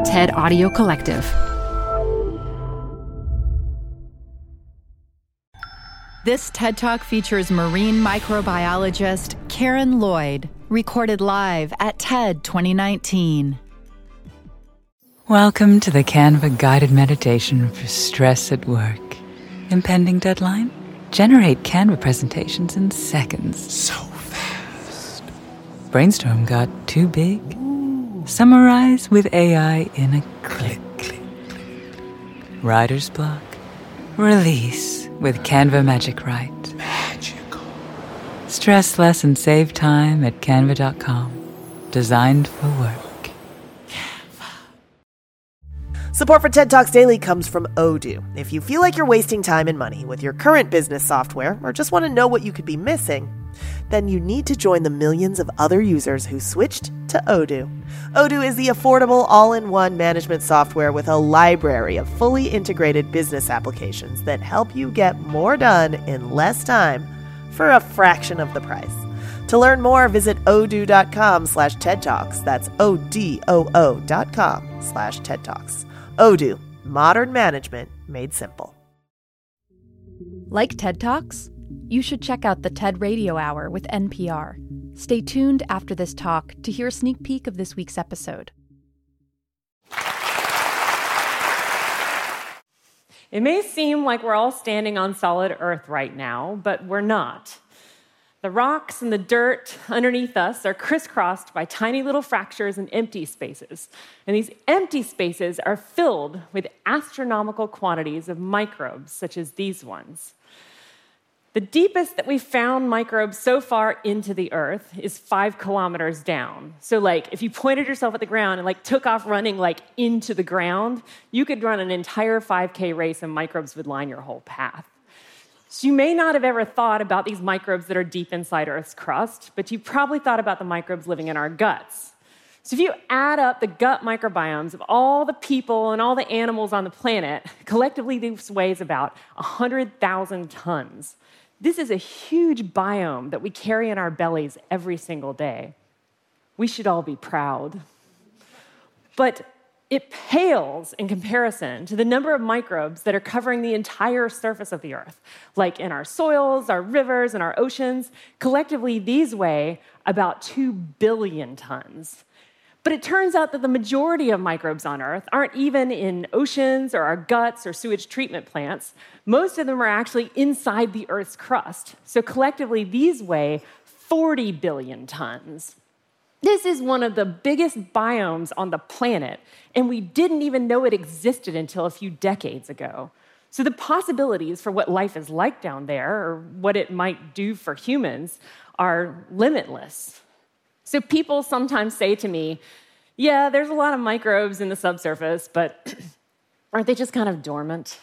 TED Audio Collective. This TED Talk features marine microbiologist Karen Lloyd, recorded live at TED 2019. Welcome to the Canva guided meditation for stress at work. Impending deadline? Generate Canva presentations in seconds. So fast. Brainstorm got too big? Summarize with AI in a click. Writer's block? Release with Canva Magic Write. Magical. Stress less and save time at canva.com. Designed for work. Support for TED Talks Daily comes from Odoo. If you feel like you're wasting time and money with your current business software or just want to know what you could be missing, then you need to join the millions of other users who switched to Odoo. Odoo is the affordable all-in-one management software with a library of fully integrated business applications that help you get more done in less time for a fraction of the price. To learn more, visit odoo.com/TED Talks. That's ODOO.com/TED Talks. Odoo, modern management made simple. Like TED Talks? You should check out the TED Radio Hour with NPR. Stay tuned after this talk to hear a sneak peek of this week's episode. It may seem like we're all standing on solid earth right now, but we're not. The rocks and the dirt underneath us are crisscrossed by tiny little fractures and empty spaces. And these empty spaces are filled with astronomical quantities of microbes, such as these ones. The deepest that we've found microbes so far into the earth is 5 kilometers down. So if you pointed yourself at the ground and took off running into the ground, you could run an entire 5K race and microbes would line your whole path. So you may not have ever thought about these microbes that are deep inside Earth's crust, but you probably thought about the microbes living in our guts. So if you add up the gut microbiomes of all the people and all the animals on the planet, collectively this weighs about 100,000 tons. This is a huge biome that we carry in our bellies every single day. We should all be proud. But it pales in comparison to the number of microbes that are covering the entire surface of the Earth, like in our soils, our rivers, and our oceans. Collectively, these weigh about 2 billion tons. But it turns out that the majority of microbes on Earth aren't even in oceans or our guts or sewage treatment plants. Most of them are actually inside the Earth's crust. So collectively, these weigh 40 billion tons. This is one of the biggest biomes on the planet, and we didn't even know it existed until a few decades ago. So the possibilities for what life is like down there, or what it might do for humans, are limitless. So people sometimes say to me, yeah, there's a lot of microbes in the subsurface, but aren't they just kind of dormant?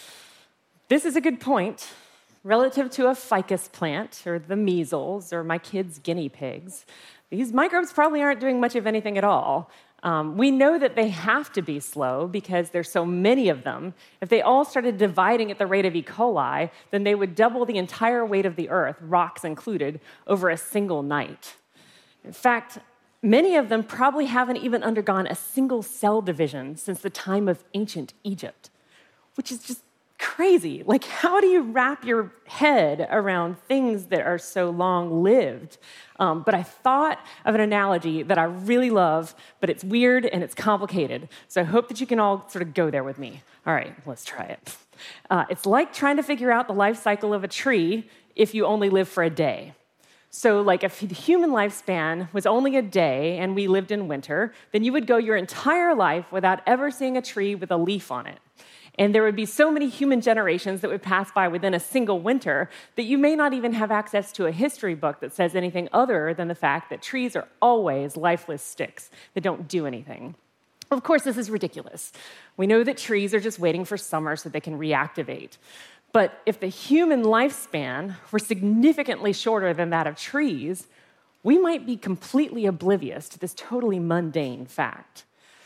This is a good point. Relative to a ficus plant, or the measles, or my kids' guinea pigs, these microbes probably aren't doing much of anything at all. We know that they have to be slow because there's so many of them. If they all started dividing at the rate of E. coli, then they would double the entire weight of the Earth, rocks included, over a single night. In fact, many of them probably haven't even undergone a single cell division since the time of ancient Egypt, which is just crazy. How do you wrap your head around things that are so long-lived? But I thought of an analogy that I really love, but it's weird and it's complicated. So I hope that you can all sort of go there with me. All right, let's try it. It's like trying to figure out the life cycle of a tree if you only live for a day. So if the human lifespan was only a day and we lived in winter, then you would go your entire life without ever seeing a tree with a leaf on it. And there would be so many human generations that would pass by within a single winter that you may not even have access to a history book that says anything other than the fact that trees are always lifeless sticks that don't do anything. Of course, this is ridiculous. We know that trees are just waiting for summer so they can reactivate. But if the human lifespan were significantly shorter than that of trees, we might be completely oblivious to this totally mundane fact.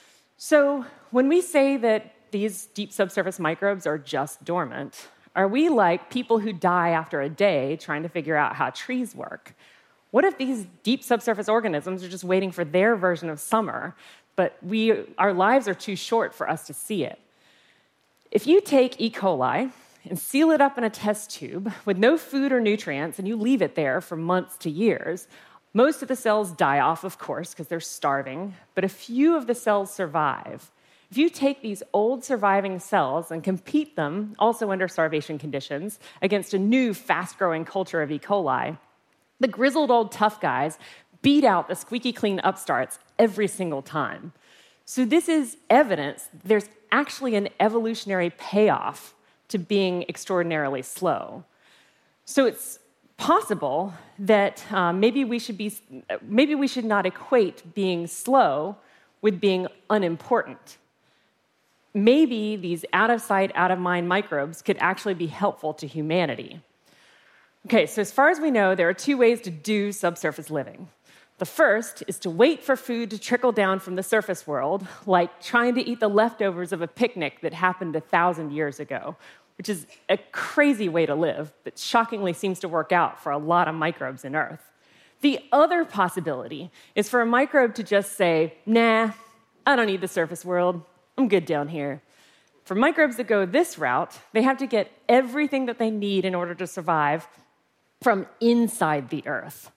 So when we say that these deep subsurface microbes are just dormant, are we like people who die after a day trying to figure out how trees work? What if these deep subsurface organisms are just waiting for their version of summer, but our lives are too short for us to see it. If you take E. coli and seal it up in a test tube with no food or nutrients, and you leave it there for months to years, most of the cells die off, of course, because they're starving, but a few of the cells survive. If you take these old surviving cells and compete them, also under starvation conditions, against a new fast-growing culture of E. coli, the grizzled old tough guys beat out the squeaky clean upstarts every single time. So this is evidence there's actually an evolutionary payoff to being extraordinarily slow. So it's possible that maybe we should not equate being slow with being unimportant. Maybe these out-of-sight, out-of-mind microbes could actually be helpful to humanity. Okay, so as far as we know, there are two ways to do subsurface living. The first is to wait for food to trickle down from the surface world, like trying to eat the leftovers of a picnic that happened 1,000 years ago, which is a crazy way to live, but shockingly seems to work out for a lot of microbes in Earth. The other possibility is for a microbe to just say, nah, I don't need the surface world. I'm good down here. For microbes that go this route, they have to get everything that they need in order to survive from inside the Earth.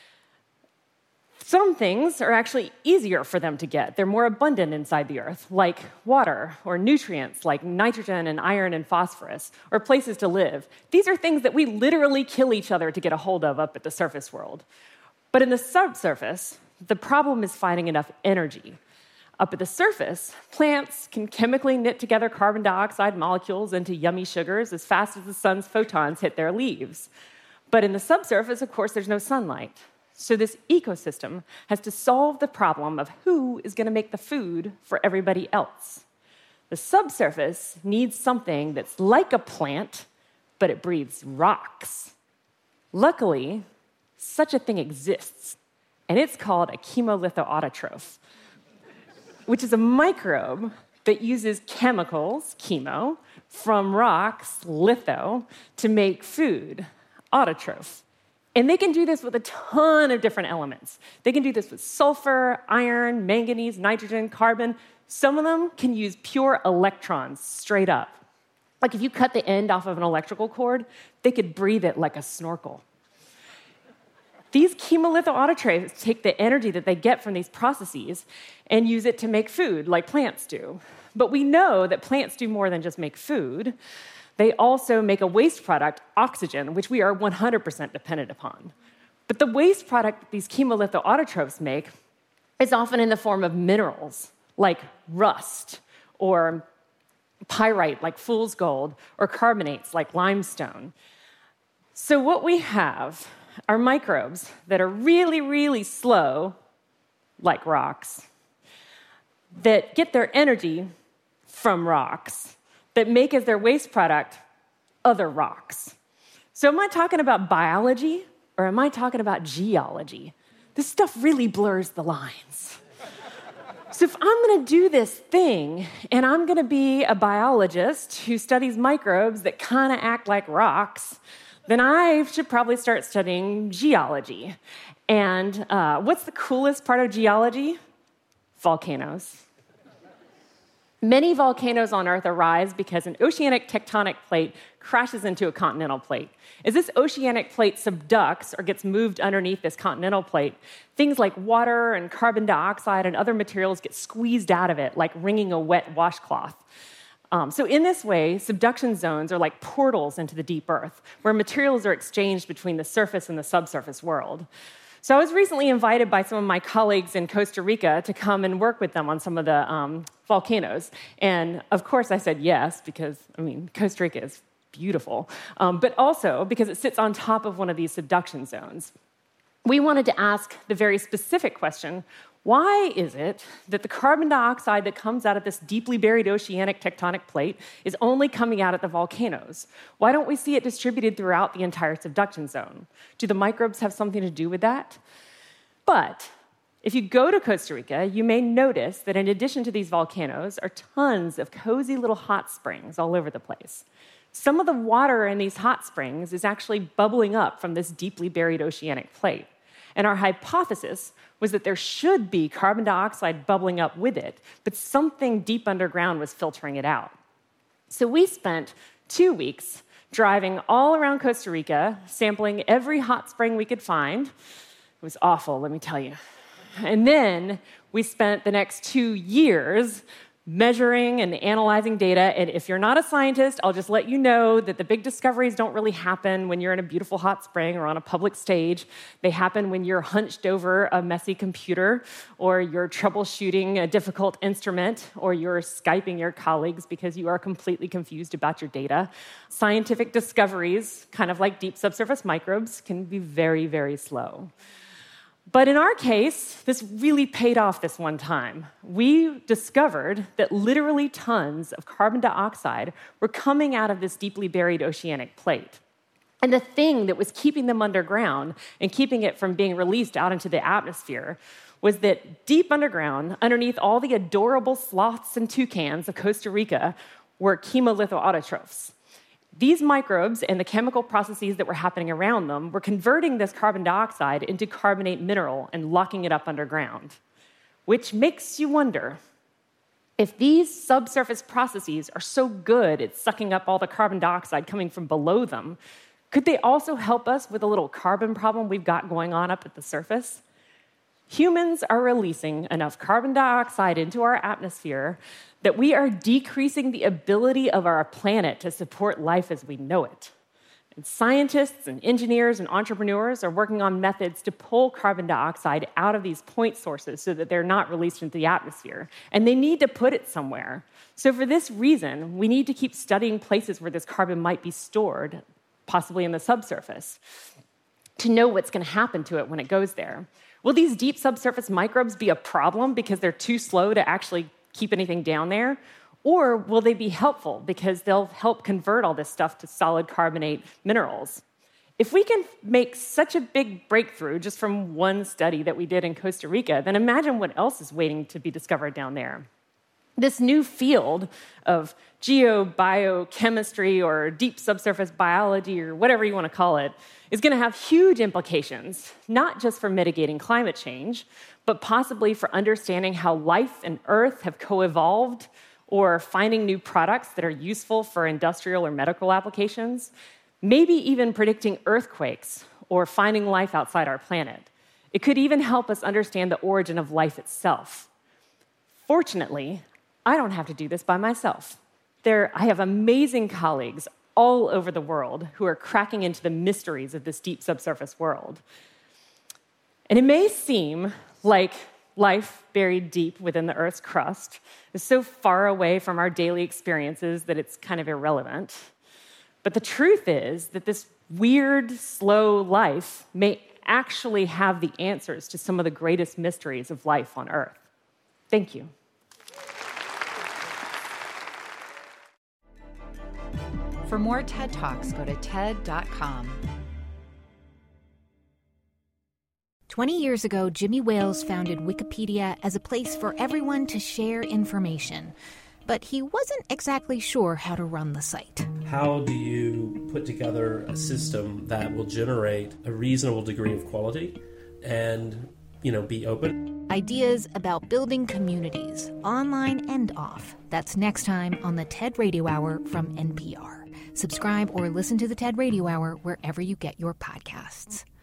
Some things are actually easier for them to get. They're more abundant inside the Earth, like water or nutrients like nitrogen and iron and phosphorus, or places to live. These are things that we literally kill each other to get a hold of up at the surface world. But in the subsurface, the problem is finding enough energy. Up at the surface, plants can chemically knit together carbon dioxide molecules into yummy sugars as fast as the sun's photons hit their leaves. But in the subsurface, of course, there's no sunlight. So this ecosystem has to solve the problem of who is going to make the food for everybody else. The subsurface needs something that's like a plant, but it breathes rocks. Luckily, such a thing exists, and it's called a chemolithoautotroph, which is a microbe that uses chemicals, chemo, from rocks, litho, to make food, autotroph. And they can do this with a ton of different elements. They can do this with sulfur, iron, manganese, nitrogen, carbon. Some of them can use pure electrons straight up. Like if you cut the end off of an electrical cord, they could breathe it like a snorkel. These chemolithoautotrophs take the energy that they get from these processes and use it to make food, like plants do. But we know that plants do more than just make food. They also make a waste product, oxygen, which we are 100% dependent upon. But the waste product these chemolithoautotrophs make is often in the form of minerals, like rust, or pyrite, like fool's gold, or carbonates, like limestone. So what we have are microbes that are really, really slow, like rocks, that get their energy from rocks, that make as their waste product other rocks. So am I talking about biology or am I talking about geology? This stuff really blurs the lines. So if I'm going to do this thing and I'm going to be a biologist who studies microbes that kind of act like rocks, then I should probably start studying geology. And what's the coolest part of geology? Volcanoes. Many volcanoes on Earth arise because an oceanic tectonic plate crashes into a continental plate. As this oceanic plate subducts or gets moved underneath this continental plate, things like water and carbon dioxide and other materials get squeezed out of it, like wringing a wet washcloth. So in this way, subduction zones are like portals into the deep Earth, where materials are exchanged between the surface and the subsurface world. So I was recently invited by some of my colleagues in Costa Rica to come and work with them on some of the volcanoes. And of course I said yes, because, Costa Rica is beautiful, but also because it sits on top of one of these subduction zones. We wanted to ask the very specific question, why is it that the carbon dioxide that comes out of this deeply buried oceanic tectonic plate is only coming out at the volcanoes? Why don't we see it distributed throughout the entire subduction zone? Do the microbes have something to do with that? But if you go to Costa Rica, you may notice that in addition to these volcanoes are tons of cozy little hot springs all over the place. Some of the water in these hot springs is actually bubbling up from this deeply buried oceanic plate. And our hypothesis was that there should be carbon dioxide bubbling up with it, but something deep underground was filtering it out. So we spent 2 weeks driving all around Costa Rica, sampling every hot spring we could find. It was awful, let me tell you. And then we spent the next 2 years measuring and analyzing data. And if you're not a scientist, I'll just let you know that the big discoveries don't really happen when you're in a beautiful hot spring or on a public stage. They happen when you're hunched over a messy computer, or you're troubleshooting a difficult instrument, or you're Skyping your colleagues because you are completely confused about your data. Scientific discoveries, kind of like deep subsurface microbes, can be very, very slow. But in our case, this really paid off this one time. We discovered that literally tons of carbon dioxide were coming out of this deeply buried oceanic plate. And the thing that was keeping them underground and keeping it from being released out into the atmosphere was that deep underground, underneath all the adorable sloths and toucans of Costa Rica, were chemolithoautotrophs. These microbes and the chemical processes that were happening around them were converting this carbon dioxide into carbonate mineral and locking it up underground, which makes you wonder, if these subsurface processes are so good at sucking up all the carbon dioxide coming from below them, could they also help us with a little carbon problem we've got going on up at the surface? Humans are releasing enough carbon dioxide into our atmosphere that we are decreasing the ability of our planet to support life as we know it. And scientists and engineers and entrepreneurs are working on methods to pull carbon dioxide out of these point sources so that they're not released into the atmosphere. And they need to put it somewhere. So for this reason, we need to keep studying places where this carbon might be stored, possibly in the subsurface, to know what's going to happen to it when it goes there. Will these deep subsurface microbes be a problem because they're too slow to actually keep anything down there? Or will they be helpful because they'll help convert all this stuff to solid carbonate minerals? If we can make such a big breakthrough just from one study that we did in Costa Rica, then imagine what else is waiting to be discovered down there. This new field of geobiochemistry or deep subsurface biology or whatever you want to call it is going to have huge implications, not just for mitigating climate change, but possibly for understanding how life and Earth have co-evolved, or finding new products that are useful for industrial or medical applications, maybe even predicting earthquakes or finding life outside our planet. It could even help us understand the origin of life itself. Fortunately, I don't have to do this by myself. I have amazing colleagues all over the world who are cracking into the mysteries of this deep subsurface world. And it may seem like life buried deep within the Earth's crust is so far away from our daily experiences that it's kind of irrelevant. But the truth is that this weird, slow life may actually have the answers to some of the greatest mysteries of life on Earth. Thank you. For more TED Talks, go to TED.com. 20 years ago, Jimmy Wales founded Wikipedia as a place for everyone to share information. But he wasn't exactly sure how to run the site. How do you put together a system that will generate a reasonable degree of quality and, be open? Ideas about building communities, online and off. That's next time on the TED Radio Hour from NPR. Subscribe or listen to the TED Radio Hour wherever you get your podcasts.